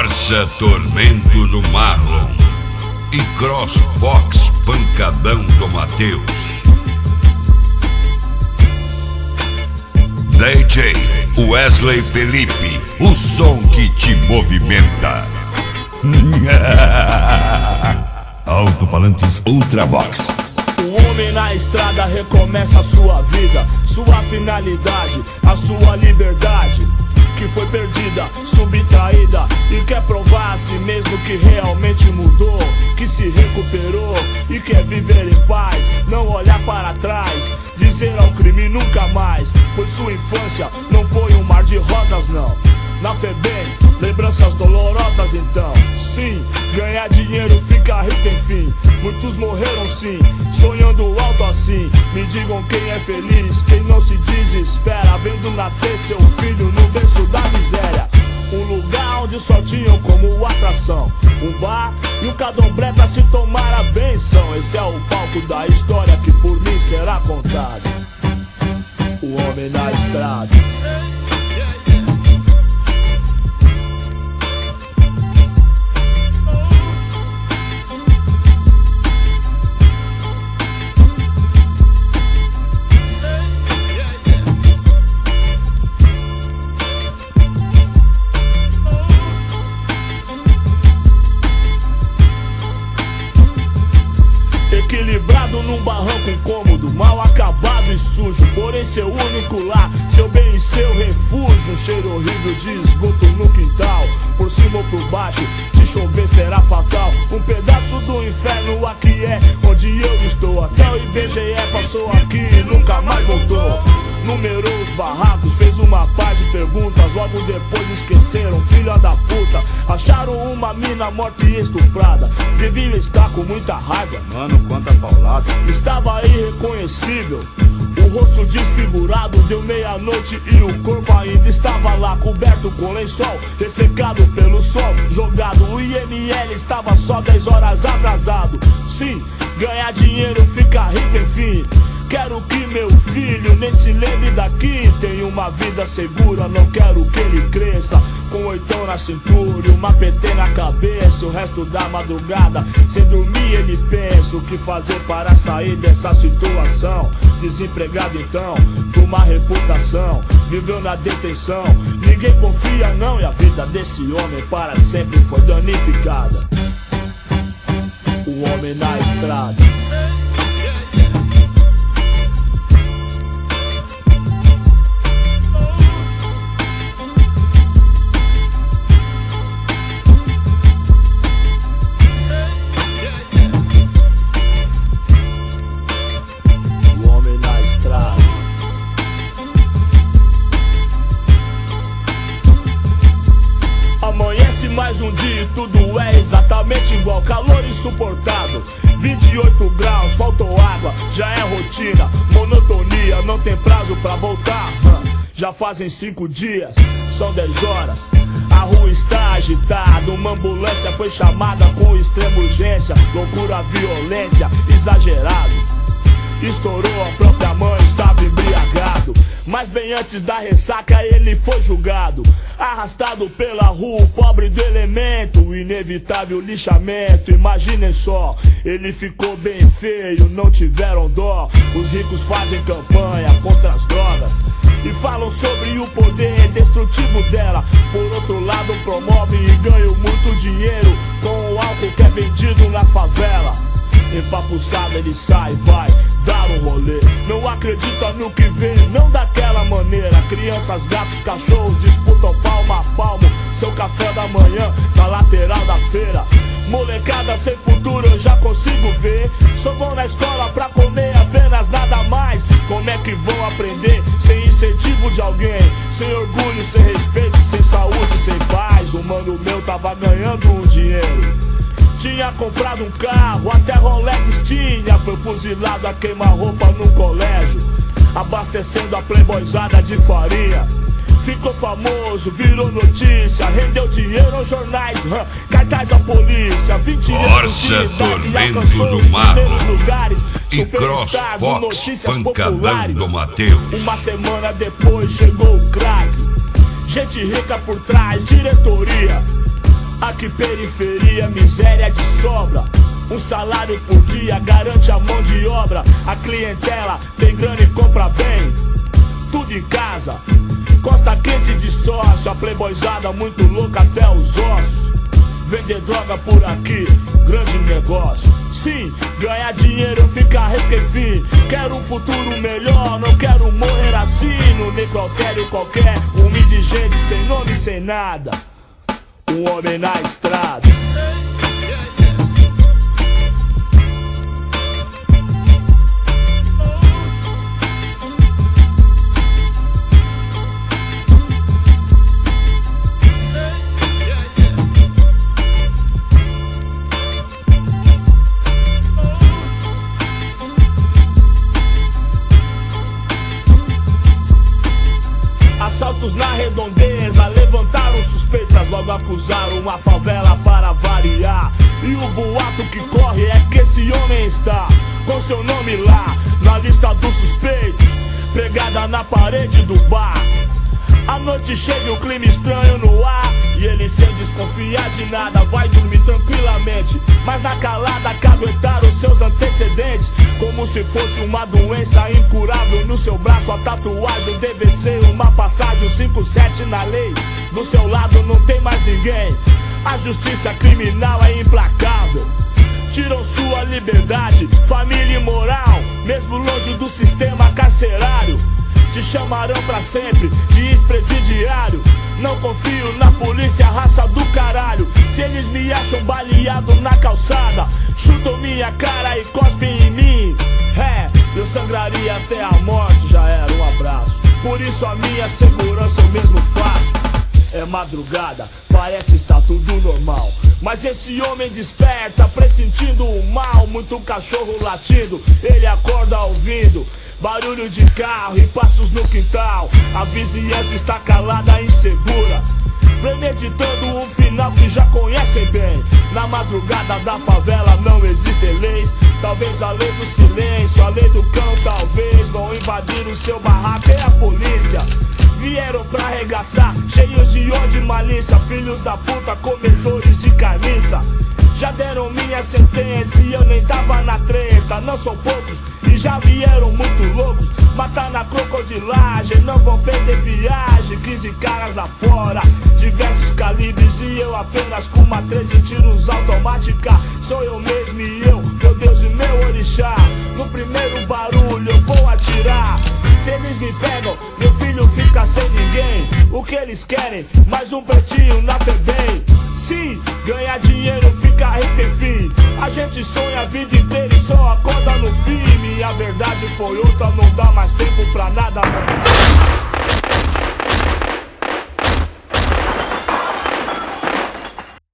Corsa Tormento do Marlon e CrossFox Pancadão do Matheus. DJ Wesley Felipe, o som que te movimenta. Alto-falantes Ultravox. O homem na estrada recomeça a sua vida, sua finalidade, a sua liberdade que foi perdida, subtraída, e quer provar a si mesmo que realmente mudou, que se recuperou e quer viver em paz, não olhar para trás, dizer ao crime nunca mais, pois sua infância não foi um mar de rosas não. Na FEBEM, lembranças dolorosas então. Sim, ganhar dinheiro, ficar rico enfim. Muitos morreram sim, sonhando alto assim. Me digam quem é feliz, quem não se desespera, vendo nascer seu filho no berço da miséria. Um lugar onde só tinham como atração um bar e um candomblé pra se tomar a benção. Esse é o palco da história que por mim será contado. O homem na estrada. Equilibrado num barranco incômodo, mal acabado e sujo, porém seu único lar, seu bem e seu refúgio. Um cheiro horrível de esgoto no quintal, por cima ou por baixo, se chover será fatal. Um pedaço do inferno aqui é onde eu estou. Até o IBGE passou aqui e nunca mais voltou. Numerou os barracos, fez uma par de perguntas, logo depois esqueceram, filha da puta. Acharam uma mina morta e estuprada, devia estar com muita raiva, mano, quanta paulada. Estava irreconhecível, o rosto desfigurado, deu meia-noite e o corpo ainda estava lá, coberto com lençol, ressecado pelo sol, jogado. O IML estava só 10 horas atrasado. Sim, ganhar dinheiro, ficar rico enfim. Quero que meu filho nem se lembre daqui. Tem uma vida segura, não quero que ele cresça com 8 na cintura e uma PT na cabeça. O resto da madrugada, sem dormir ele pensa o que fazer para sair dessa situação. Desempregado então, com uma reputação, viveu na detenção. Ninguém confia não, e a vida desse homem para sempre foi danificada. O homem na estrada. Amanhece mais um dia e tudo é exatamente igual. Calor insuportável, 28 graus, faltou água, já é rotina. Monotonia, não tem prazo pra voltar. Já fazem 5 dias, são 10 horas. A rua está agitada, uma ambulância foi chamada com extrema urgência. Loucura, violência, exagerado. Estourou, a própria mãe estava embriagado. Mas bem antes da ressaca ele foi julgado. Arrastado pela rua, o pobre do elemento, o inevitável lixamento. Imaginem só, ele ficou bem feio, não tiveram dó. Os ricos fazem campanha contra as drogas e falam sobre o poder destrutivo dela. Por outro lado promovem e ganham muito dinheiro com o álcool que é vendido na favela. Empapuçado ele sai, vai dar um rolê, não acredita no que vê, não daquela maneira. Crianças, gatos, cachorros disputam palmo a palmo seu café da manhã na lateral da feira. Molecada sem futuro eu já consigo ver, só vão na escola pra comer apenas, nada mais. Como é que vão aprender sem incentivo de alguém, sem orgulho, sem respeito, sem saúde, sem paz? O mano meu tava ganhando um dinheiro, tinha comprado um carro, até Rolex tinha. Foi fuzilado a queima-roupa no colégio, abastecendo a playboyzada de farinha. Ficou famoso, virou notícia, rendeu dinheiro aos jornais, cartaz à polícia. 20 anos de idade e alcançou os primeiros lugares. E CrossFox Pancadão do Matheus. Uma semana depois chegou o crack, gente rica por trás, diretoria. Aqui periferia, miséria de sobra. Um salário por dia garante a mão de obra. A clientela tem grana e compra bem. Tudo em casa, costa quente de sócio. A playboyzada muito louca até os ossos. Vender droga por aqui, grande negócio. Sim, ganhar dinheiro, ficar rico enfim. Quero um futuro melhor, não quero morrer assim. No necrotério qualquer, um indigente sem nome, sem nada. Um homem na estrada. Assaltos na redondeza, levantaram suspeitas, logo acusaram a favela para variar. E o boato que corre é que esse homem está com seu nome lá, na lista dos suspeitos, pregada na parede do bar. A noite chega, o clima estranho no ar, e ele sem desconfiar de nada vai dormir tranquilamente. Mas na calada caguetaram seus antecedentes, como se fosse uma doença incurável. No seu braço a tatuagem deve ser uma passagem 57 na lei. Do seu lado não tem mais ninguém, a justiça criminal é implacável. Tiram sua liberdade, família e moral, mesmo longe do sistema carcerário. Te chamarão pra sempre de ex-presidiário. Não confio na polícia, raça do caralho. Se eles me acham baleado na calçada, chutam minha cara e cospem em mim. Eu sangraria até a morte, já era um abraço. Por isso a minha segurança eu mesmo faço. É madrugada, parece estar tudo normal, mas esse homem desperta, pressentindo o mal. Muito cachorro latindo, ele acorda ouvindo barulho de carro e passos no quintal. A vizinhança está calada, insegura, premeditando um final que já conhecem bem. Na madrugada da favela não existem leis, talvez a lei do silêncio, a lei do cão talvez. Vão invadir o seu barraco e a polícia vieram pra arregaçar, cheios de ódio e malícia. Filhos da puta, comedores de carniça, já deram minha sentença e eu nem tava na treta. Não são poucos e já vieram muito loucos, matar na crocodilagem, não vão perder viagem. 15 caras lá fora, diversos calibres, e eu apenas com uma 13 tiros automática. Sou eu mesmo e eu, meu Deus e meu orixá. No primeiro barulho eu vou atirar. Se eles me pegam, meu filho fica sem ninguém. O que eles querem? Mais um pretinho na FEBEM. Sim, ganhar dinheiro, ficar rico enfim. A gente sonha a vida inteira e só acorda no fim. E a verdade foi outra, não dá mais tempo pra nada.